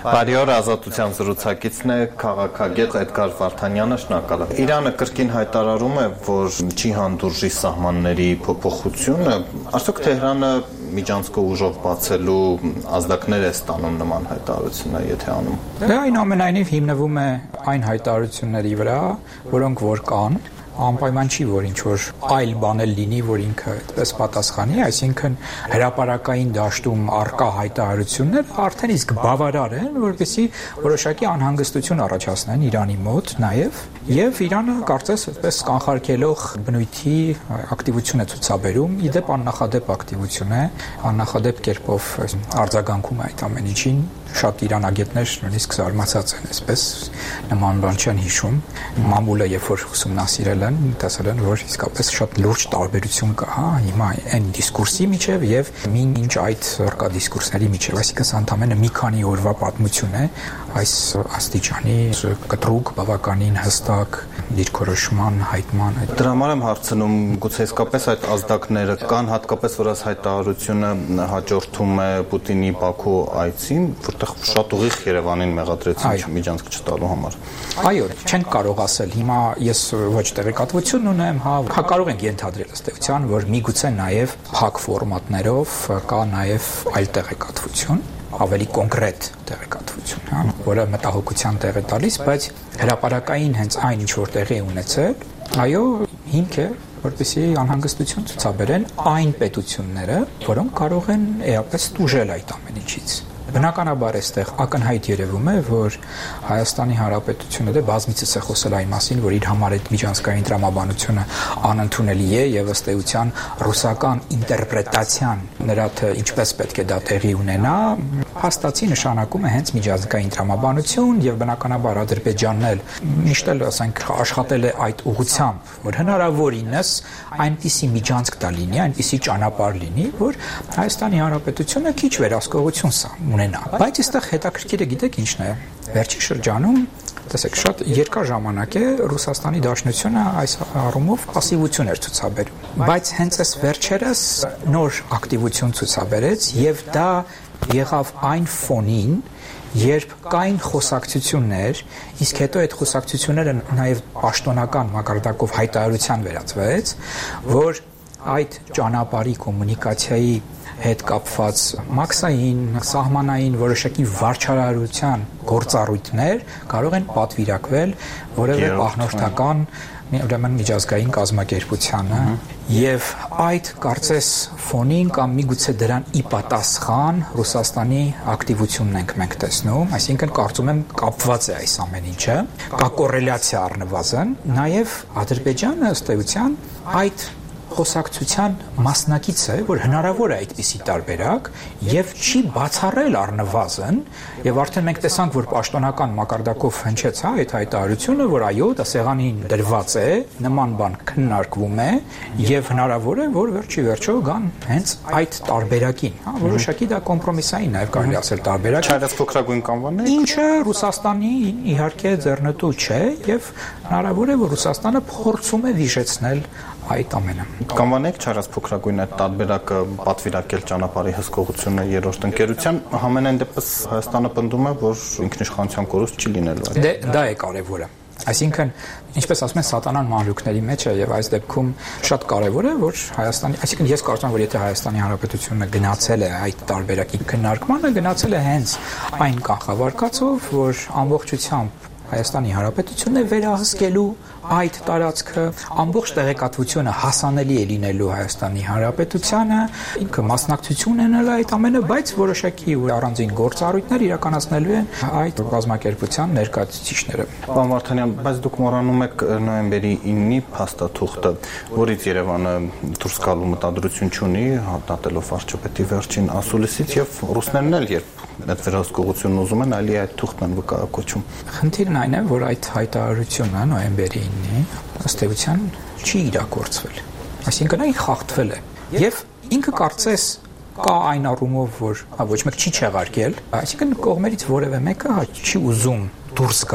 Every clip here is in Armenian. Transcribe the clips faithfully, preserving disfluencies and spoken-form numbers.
Բարի օր, Ազատության զրուցակիցն է քաղաքագետ Էդգար Վարդանյանը, շնորհակալ եմ։ Իրանը կրկին հայտարարում է, որ չի հանդուրժի սահմանների փոփոխությունը, արդյոք Թեհրանը միջանցքը ուժով բացելու ազդակներ է ստանում նման հայտարարությունը, եթե անում։ Դա այնուամենայնիվ հիմնվում է այն հայտարարությունների վրա, որոնք որ կան, անպայման չի, որ ինչ-որ այլ բան էլ լինի, որ ինքը այդպես պատասխանի, այսինքն հրապարակային դաշտում առկա հայտարարություններ արդեն իսկ բավարար են, որպեսզի որոշակի անհանգստություն առաջացնեն Իրանի մոտ նաև, եւ Իրանը կարծես այդպես կանխարգելող բնույթի ակտիվություն է ցուցաբերում, իդեպ աննախադեպ ակտիվություն է, աննախադեպ կերպով արձագանքում է այդ ամեն ինչին, շատ իրանագետներ նույնիսկ զարմացած են, այսպես նման բան չեն հիշում, մամուլը երբ որ ուսումնասիրել են, տեսել են, որ իսկապես շատ լուրջ տարբերություն կա, հա, հիմա այն դիսկուրսի միջև եւ մինչ այդ առկա դիսկուրսների միջև, այսինքն սա ընդամենը մի քանի օրվա պատմություն է այս աստիճանի կտրուկ, բավականին հստակ դիրքորոշման, հայտման։ Դրա համար եմ հարցնում, գուցե իսկապես այդ ազդակները կան, հատկապես որ այս հայտարարությունը հաջորդում է Պուտինի Բաքու այցին, որտեղ շատ ուղիղ Երևանին մեղադրեցին միջանցք չտալու համար։ Այո, չեն կարող ասել, հիմա ես ոչ տեղեկատվություն ունեմ, հա, կարող ենք ենթադրել ըստ էության, որ միգուցե նաև փակ ֆորմատներով կա նաև այլ տեղեկատվություն, ավելի կոնկրետ տեղեկատվություն, հա, որը մտահոգության տեղ է տալիս, բայց հրապարակային հենց այն ինչ որ տեղի ունեցել, այո, հիմք է, որպեսզի անհանգստություն ցուցաբերեն այն պետությունները, որոնք կարող են էապես տուժել այդ ամեն ինչից։ Բնականաբար այստեղ ակնհայտ երևում է, որ Հայաստանի Հանրապետությունը դե բազմիցս է խոսել այն մասին, որ իր համար այդ միջանցքային տրամաբանությունը անընդունելի է եւ ըստ էության ռուսական ինտերպրետացիան նրա թե ինչպես պետք է դա տեղի ունենա, հաստատի նշանակում է հենց միջանցքային տրամաբանություն եւ բնականաբար Ադրբեջանն էլ միշտ էլ ասենք աշխատել է այդ ուղղությամբ, որ հնարավորինս այնպիսի միջանցք տա լինի, այնպիսի ճանապարհ լինի, որ Հայաստանի Հանրապետությունը քիչ վերահսկողություն սա ունենա։ Բայց այստեղ հետաքրքիրը գիտեք ինչն է։ Վերջին շրջանում, տեսեք, շատ երկար ժամանակ է Ռուսաստանի Դաշնությունը այս առումով пассивություն էր ցուցաբերում։ Բայց հենց այս վերջերս նոր ակտիվություն ցուցաբերեց եւ դա եղավ այն ֆոնին, երբ կային խոսակցություններ, իսկ հետո այդ խոսակցությունները նաև պաշտոնական մակարդակով հայտարարության վերածվեց, որ այդ ճանապարհի կոմունիկացիայի հետ կապված մաքսային, սահմանային որոշակի վարչարարության գործառույթներ կարող են պատվիրակվել որևէ պահնորդական ուրեմն միջազգային կազմակերպությանը եւ այդ կարծես ֆոնին կամ միգուցե դրան ի պատասխան Ռուսաստանի ակտիվությունն ենք մենք տեսնում, այսինքն կարծում եմ կապված է այս ամեն ինչը, կա կոռելյացիա առնվազն, նաեւ Ադրբեջանը ըստ էության այդ խոսակցության մասնակից է, որ հնարավոր է այդպիսի տարբերակ եւ չի բացառել առնվազն եւ արդեն մենք տեսանք, որ պաշտոնական մակարդակով հնչեց հա այդ հայտարարությունը, որ այո, դա սեղանին դրված է, նման բան քննարկվում է եւ հնարավոր է, որ վերջի վերջո գան հենց այդ տարբերակին, հա, որոշակի դա կոմպրոմիսային նաեւ կարելի ասել տարբերակ։ Չարած փոքրագույն կանվաներ։ Ինչը Ռուսաստանի իհարկե ձեռնտու չէ եւ հնարավոր է, որ Ռուսաստանը փորձում է վիժեցնել այդ ամենը։ Կանվանեք չարած փոքրագույն այդ տարբերակը պատվիրակել ճանապարհի հսկողությունը երրորդ ընկերության, համենայն դեպս Հայաստանը պնդում է, որ ինքնիշխանության կորուստ չի լինելու այդ։ Դե դա է կարևորը։ Այսինքն, ինչպես ասում են, սատանան մանրուքների մեջ է եւ այս դեպքում շատ կարեւոր է, որ Հայաստանի, այսինքն ես կարծում եմ, որ եթե Հայաստանի Հանրապետությունը գնացել է այդ տարբերակի քննարկմանը, գնացել է հենց այն կանխավարկածով, որ ամբողջությամբ Հայաստանի Հանրապետությունն է վերահսկելու այդ տարածքը, ամբողջ տեղեկատվությունը հասանելի է լինելու Հայաստանի Հանրապետությանը, ինքը մասնակցություն ունենալ այդ ամենը, բայց որոշակի առանձին գործառույթներ իրականացնելու են այդ կազմակերպության ներկայացուցիչները։ Պարոն Վարդանյան, բայց դուք մոռանում եք նոյեմբերի ինը փաստաթուղթը, որից Երևանը դուրս գալու մտադրություն չունի, հատատելով վարչապետի վերջին ասուլիսից եւ ռուսներն էլ երբ այդ վերահսկողությունն ուզում են, այլի այդ թուղթն են վկայակոչում։ Խնդիրն այն է, որ այդ հայտարարությունը նոյեմբերի ինը ըստ էության չի իրագործվել։ Այսինքն այն խախտվել է։ Եվ ինքը կարծես կա այն առումով, որ ոչ մեկ չի չեղարկել, այսինքն կողմերից որևէ մեկը չի ուզում դուրս գալ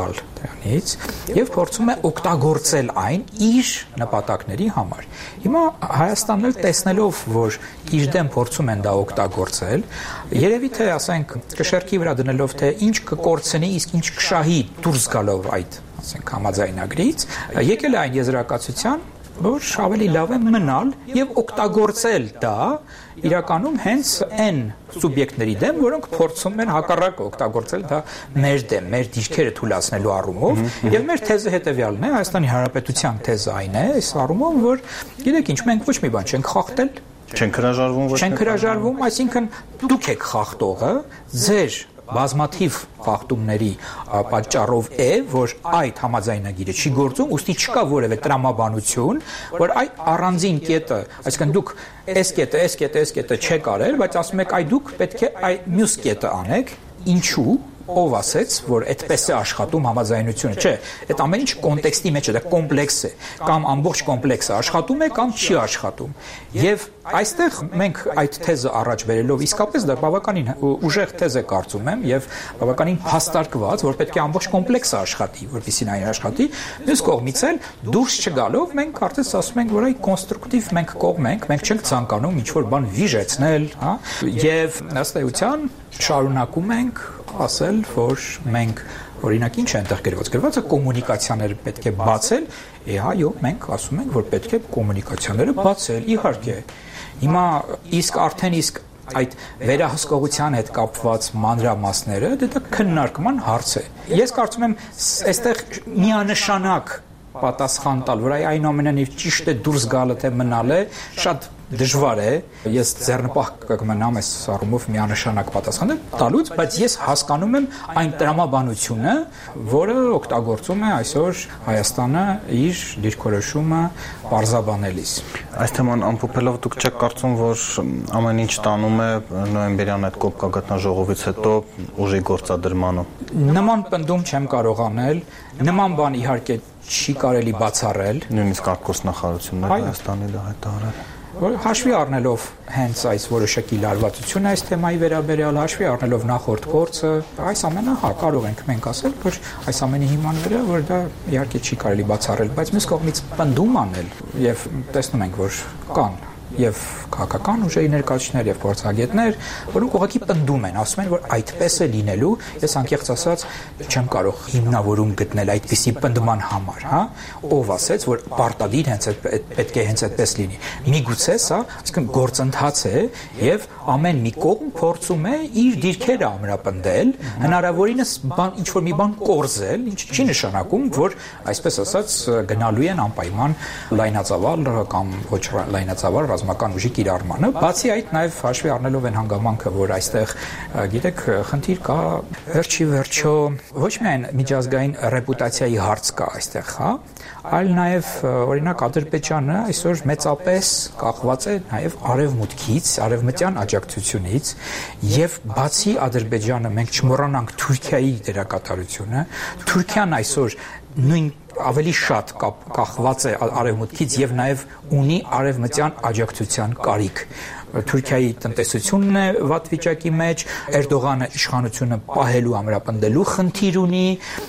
դրանից եւ փորձում է օգտագործել այն իր նպատակների համար։ Հիմա Հայաստանն էլ տեսնելով, որ իր դեմ փորձում են դա օգտագործել, երևի թե ասենք կշերքի վրա դնելով թե ինչ կկորցնի, իսկ ինչ կշահի դուրս գալով այդ, ասենք համաձայնագրից, եկել է այն եզրակացության, որ ավելի լավ է մնալ եւ օգտագործել դա իրականում հենց այն սուբյեկտների դեմ, որոնք փորձում են հակառակը օգտագործել դա մեր դեմ, մեր դիրքերը թույլատնելու առումով, եւ մեր թեզը հետեւյալն է, Հայաստանի Հանրապետության թեզը այն է, այս առումով, որ գիտեք ինչ, մենք ոչ մի բան չենք խախտել, չենք հրաժարվում, ոչ չենք հրաժարվում, այսինքն դուք եք խախտողը, ձեր բազմաթիվ խախտումների պատճառով է, որ այդ համաձայնագիրը չի գործում, ուստի չկա որևէ տրամաբանություն, որ այդ առանձին կետը, այսինքն դուք այս կետը, այս կետը, այս կետը չեք արել, բայց ասում եք, այ դուք պետք է այ մյուս կետը անեք, ինչու ով ասեց, որ այդպես է աշխատում համաձայնությունը, չէ, այդ ամեն ինչ կոնտեքստի մեջ է, դա կոմպլեքս է, կամ ամբողջ կոմպլեքսը աշխատում է, կամ չի աշխատում։ Եվ այստեղ մենք այդ թեզը առաջ բերելով իսկապես դա բավականին ուժեղ թեզ է կարծում եմ եւ բավականին հաստարկված, որ պետք է ամբողջ կոմպլեքսը աշխատի, որպեսզի նա աշխատի, մյուս կողմից էլ դուրս չգալով մենք արդեն ասում ենք, որ այ կոնստրուկտիվ մենք կողմ ենք, մենք չենք ցանկանում ինչ-որ բան վիժեցնել, հա, եւ ըստ էության շարունակում ենք ասել, որ մենք օրինակ ինչ է այնտեղ գրված, գրված է կոմունիկացիաները պետք է բացել, է այո, մենք ասում ենք, որ պետք է կոմունիկացիաները բացել, իհարկե։ Հիմա իսկ արդեն իսկ այդ վերահսկողության հետ կապված մանրամասները դա քննարկման հարց է։ Ես կարծում եմ, այստեղ միանշանակ պատասխան տալ, որ այնուամենայնիվ ճիշտ է դուրս գալը թե մնալը, շատ դժվար է, ես ձեռնպահ կմնամ այս առումով միանշանակ պատասխանել տալուց, բայց ես հասկանում եմ այն տրամաբանությունը, որը օգտագործում է այսօր Հայաստանը իր դիրքորոշումը պարզաբանելիս։ Այս թեման ամփոփելով դուք չեք կարծում, որ ամեն ինչ տանում է նոյեմբերյան այդ կոպկագետնաժողովից հետո ուժի գործադրմանը։ Նման պնդում չեմ կարող անել, նման բան իհարկե չի կարելի բացառել։ Նույնիսկ արտգործնախարարությունները Հայաստանի դա հայտարարել։ Որ հաշվի առնելով հենց այս որոշակի լարվածությունը այս թեմայի վերաբերյալ, հաշվի առնելով նախորդ փորձը, այս ամենը հա կարող ենք մենք ասել, որ այս ամենի հիման վրա, որ դա իհարկե չի կարելի բացառել, բայց մյուս կողմից պնդում անել եւ տեսնում ենք, որ կան եւ քաղաքական ուժերի ներկայացուցիչներ եւ փորձագետներ, որոնք ուղղակի պնդում են, ասում են, որ այդպես է լինելու, ես անկեղծ ասած չեմ կարող հիմնավորում գտնել այդպիսի պնդման համար, հա, ով ասեց, որ պարտադիր հենց այդ պետք է հենց այդպես լինի։ Միգուցե սա, այսինքն գործընթաց է եւ ամեն մի կողմ փորձում է իր դիրքերը ամրապնդել, հնարավորինս բան ինչ որ մի բան կորզել, ինչը չի նշանակում, որ այսպես ասած գնալու են անպայման լայնածավալ կամ ոչ լայնածավալ ռազմական ուժի կիրառմանը, բացի այդ նաև հաշվի առնելով են հանգամանքը, որ այստեղ գիտեք խնդիր կա վերջի վերջո ոչ միայն միջազգային ռեպուտացիայի հարց կա այստեղ, հա, այլ նաև օրինակ Ադրբեջանը այսօր մեծապես կախված է նաև արևմուտքից, արևմտյան աջակցությունից եւ բացի Ադրբեջանը մենք չմոռանանք Թուրքիայի դերակատարությունը, Թուրքիան այսօր նույն ավելի շատ կախված է արևմուտքից եւ նաեւ ունի արևմտյան աջակցության կարիք։ Թուրքիայի տնտեսությունն է վատ վիճակի մեջ, Էրդողանը իշխանությունը պահելու ամրապնդելու խնդիր ունի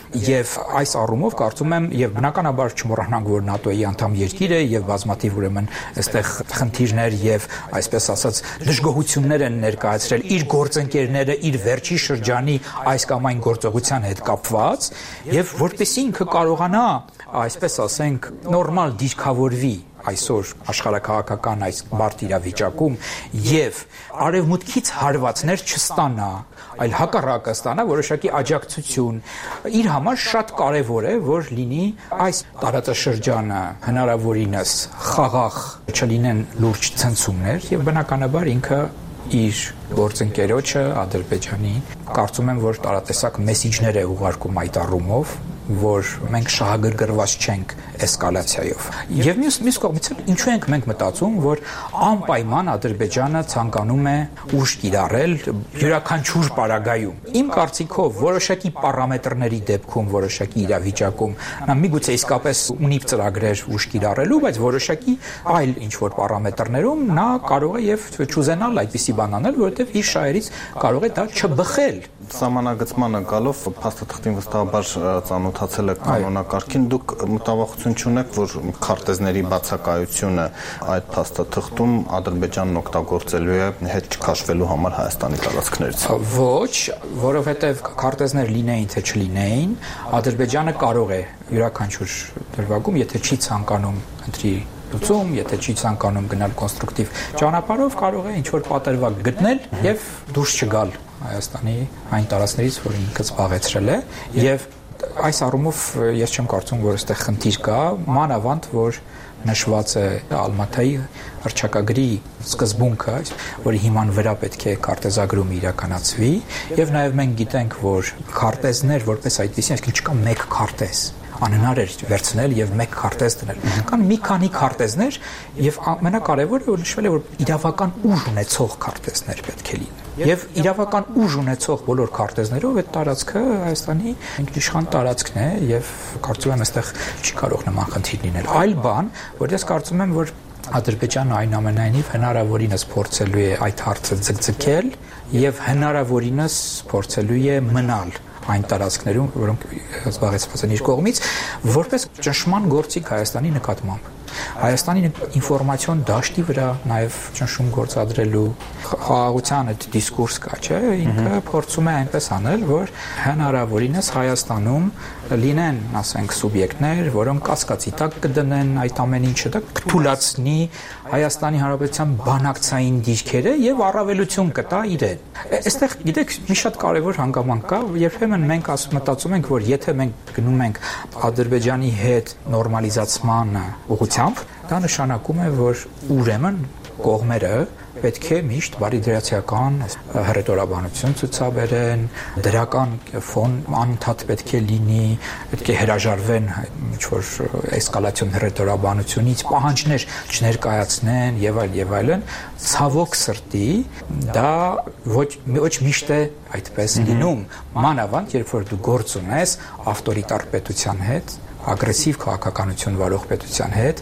եւ այս առումով կարծում եմ եւ բնականաբար չմոռանանք, որ ՆԱՏՕ-ի անդամ երկիր է եւ բազմաթիվ ուրեմն այստեղ խնդիրներ եւ այսպես ասած դժգոհություններ են ներկայացրել իր գործընկերները իր վերջի շրջանի այս կամ այն գործողության հետ կապված եւ որպեսզի ինքը կարողանա այսպես ասենք նորմալ դիրքավորվի այսօր աշխարհակաղակական այս բարդ իրավիճակում եւ արևմուտքից հարվածներ չստանա, այլ հակառակը ստանա որոշակի աջակցություն, իր համար շատ կարեւոր է, որ լինի այս տարածաշրջանը հնարավորինս խաղաղ, չլինեն լուրջ ցնցումներ եւ բնականաբար ինքը իր գործընկերոջը Ադրբեջանի կարծում եմ, որ տարատեսակ մեսիջներ է ուղարկում այդ առումով, որ մենք շահագրգռված չենք էսկալացիայով։ Եվ մյուս մյուս կողմից ինչու ենք մենք մտածում, որ անպայման Ադրբեջանը ցանկանում է ուժ կիրառել յուրաքանչյուր պարագայում։ Իմ կարծիքով որոշակի պարամետրների դեպքում, որոշակի իրավիճակում նա միգուցե իսկապես ունի ծրագրեր ուժ կիրառելու, բայց որոշակի այլ ինչ որ պարամետրներում նա կարող է եւ չուզենալ այդպիսի բան անել, որովհետեւ իր շահերից կարող է դա չբխել։ Սահմանագծմանը գալով փաստաթղթին վստահաբար ծանոթ ծանոթացել եք կանոնակարգին, դուք մտավախություն չունեք, որ քարտեզների բացակայությունը այդ փաստաթղթում Ադրբեջանն օգտագործելու է հետ չքաշվելու համար Հայաստանի տարածքներից։ Ոչ, որովհետև քարտեզներ լինեին թե չլինեին, Ադրբեջանը կարող է յուրաքանչյուր դրվագում, եթե չի ցանկանում ընտրի լուծում, եթե չի ցանկանում գնալ կոնստրուկտիվ ճանապարհով, կարող է ինչ-որ պատերվակ գտնել եւ դուրս չգալ Հայաստանի այն տարածքներից, որ ինքը զբաղեցրել է, եւ այս առումով ես չեմ կարծում, որ այստեղ խնդիր կա, մանավանդ որ նշված է Ալմաթայի հռչակագրի սկզբունքը, որի հիման վրա պետք է քարտեզագրումը իրականացվի, եւ նաեւ մենք գիտենք, որ քարտեզներ որպես այդպեսին, այսինքն չկա մեկ քարտեզ անհնար էր վերցնել եւ մեկ քարտեզ դնել։ Կան մի քանի քարտեզներ եւ ամենակարևորը որ նշվել է որ իրավական ուժ ունեցող քարտեզներ պետք է լինեն։ Եվ իրավական ուժ ունեցող բոլոր քարտեզներով այդ տարածքը Հայաստանի ինքնիշխան տարածքն է եւ կարծում եմ այստեղ չի կարող նման խնդիր լինել։ Այլ բան, որ ես կարծում եմ որ Ադրբեջանը այնուամենայնիվ հնարավորինս փորձելու է այդ հարցը ձգձգել եւ հնարավորինս փորձելու է մնալ այն տարածքներում, որոնք զբաղեցված են իր կողմից, որպես ճնշման գործիք Հայաստանի նկատմամբ։ Հայաստանի ինֆորմացիոն դաշտի վրա նաև ճնշում գործադրելու խաղաղության այդ դիսկուրս կա, չէ՞, ինքը փորձում է այնպես անել, որ հնարավորինս Հայաստանում լինեն, ասենք, սուբյեկտներ, որոնք կասկածի տակ կդնեն այդ ամեն ինչը, դա կթույլատնի Հայաստանի Հանրապետության բանակցային դիրքերը եւ առավելություն կտա իրեն։ Այստեղ գիտեք, մի շատ կարևոր հանգամանք կա, երբեմն մենք մտածում ենք, որ եթե մենք գնում ենք Ադրբեջանի հետ նորմալիզացմանը ուղղությամբ, դա նշանակում է, որ ուրեմն կողմերը պետք է միշտ բարիդրացիական հռետորաբանություն ցուցաբերեն, դրական ֆոն անընդհատ պետք է լինի, պետք է հրաժարվեն ինչ-որ էսկալացիոն հռետորաբանությունից, պահանջներ չներկայացնեն եւ այլ եւ այլն, ցավոք սրտի դա ոչ ոչ միշտ է այդպես լինում, մանավանդ երբ որ դու գործ ունես ավտորիտար պետության հետ, ագրեսիվ քաղաքականություն վարող պետության հետ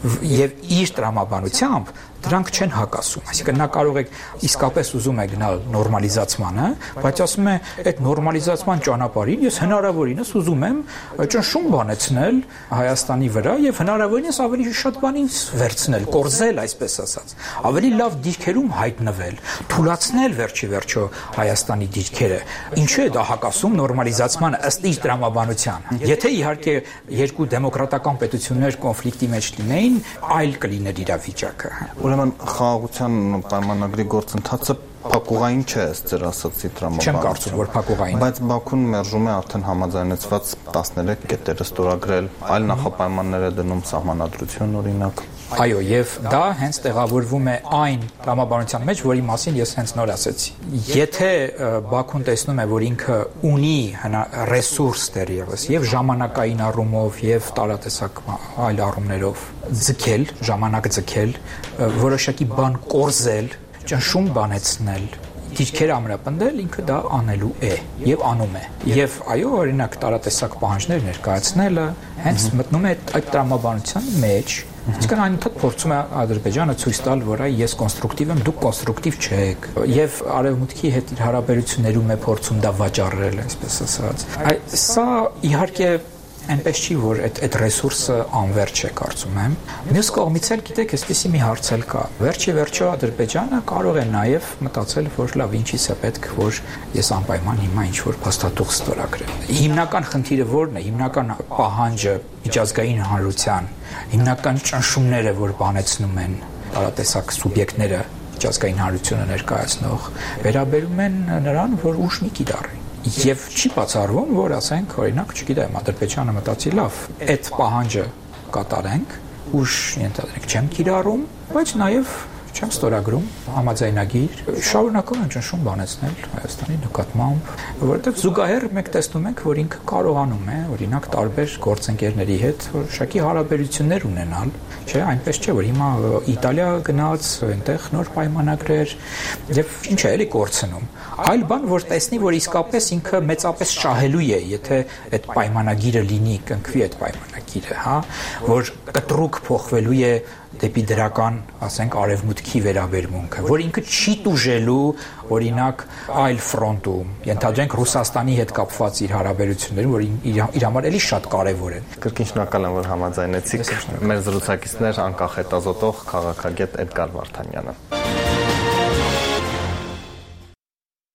եւ իր տրամաբանությամբ դրանք չեն հակասում, այսինքն նա կարող է իսկապես ուզում է գնալ նորմալիզացմանը, բայց ասում է այդ նորմալիզացման ճանապարհին ես հնարավորինս ուզում եմ ճնշում բանեցնել Հայաստանի վրա եւ հնարավորինս ավելի շատ բանից վերցնել, կորզել, այսպես ասած, ավելի լավ դիրքերում հայտնվել, թույլաtsնել վերջի վերջո Հայաստանի դիրքերը։ Ինչու է դա հակասում նորմալիզացմանը ըստ իր տրամաբանության։ Եթե իհարկե երկու դեմոկրատական պետություններ կոնֆլիկտի մեջ լինեին, այլ կլիներ իրավիճակը։ Ուրեմն խաղաղության պայմանագրի գործընթացը փակուղային չէ, ըստ ձեր ասացի տրամաբանության։ Չեմ կարծում, որ փակուղային։ Բայց Բաքուն մերժում է արդեն համաձայնեցված տասներեք կետերը ստորագրել, այլ նախապայմաններ է դնում սահմանադրություն օրինակ։ Այո, եւ դա հենց տեղավորվում է այն տրամաբանության մեջ, որի մասին ես հենց նոր ասեցի։ Եթե Բաքուն տեսնում է, որ ինքը ունի ռեսուրս դեռևս եւ ժամանակային առումով եւ տարատեսակ այլ առումներով ձգել, ժամանակ ձգել, որոշակի բան կորզել, ճնշում բանեցնել, դիրքերը ամրապնդել, ինքը դա անելու է եւ անում է։ Եվ այո, օրինակ տարատեսակ պահանջներ ներկայացնելը հենց մտնում է այդ տրամաբանության մեջ։ Իսկական այնուհետ փորձում է Ադրբեջանը ցույց տալ, որ այ ես կոնստրուկտիվ եմ, դուք կոնստրուկտիվ չեք, եւ արևմուտքի հետ իր հարաբերություններում է փորձում դա վաճառել, այսպես ասած։ Այ սա իհարկե այնպես չի, որ այդ այդ ռեսուրսը անվերջ է, կարծում եմ։ Մյուս կողմից էլ գիտեք, այսպեսի մի հարց էլ կա։ Վերջի վերջո Ադրբեջանը կարող է նաև մտածել, որ լավ, ինչի՞ս է պետք, որ ես անպայման հիմա ինչ-որ փաստաթուղթ ստորագրեմ։ Հիմնական խնդիրը ո՞րն է։ Հիմնական պահանջը միջազգային հանրության, հիմնական ճնշումները, որ բանեցնում են տարատեսակ սուբյեկտները միջազգային հանրությունը ներկայացնող, վերաբերում են նրան, որ ուժ մի կիրառի։ Եվ չի բացառվում, որ ասենք, օրինակ, չգիտեմ, Ադրբեջանը մտածի լավ, այդ պահանջը կատարենք, ուժ ենթադրենք չեմ կիրառում, բայց նաև չեմ ստորագրում համաձայնագիր, շարունակում են ճնշում բանեցնել Հայաստանի նկատմամբ, որովհետև զուգահեռ մենք տեսնում ենք, որ ինքը կարողանում է, օրինակ, տարբեր գործընկերների հետ որոշակի հարաբերություններ ունենալ, չէ, այնպես չէ, որ հիմա Իտալիա գնաց, այնտեղ նոր պայմանագրեր եւ ինչ է էլի կորցնում։ Այլ բան, որ տեսնի, որ իսկապես ինքը մեծապես շահելու է, եթե այդ պայմանագիրը լինի, կնքվի այդ պայմանագիրը, հա, որ կտրուկ փոխվելու է դեպի դրական, ասենք, արևմուտքի մուտքի վերաբերմունքը, որ ինքը չի տուժելու օրինակ այլ ֆրոնտում, ենթադրենք Ռուսաստանի հետ կապված իր հարաբերությունները, որ իր, իր համար էլի շատ կարևոր են։ Կրկին շնորհակալ եմ, որ համաձայնեցիք։ Մեր զրուցակիցներ անկախ հետազոտող քաղաքագետ Էդգար Վարդանյանը։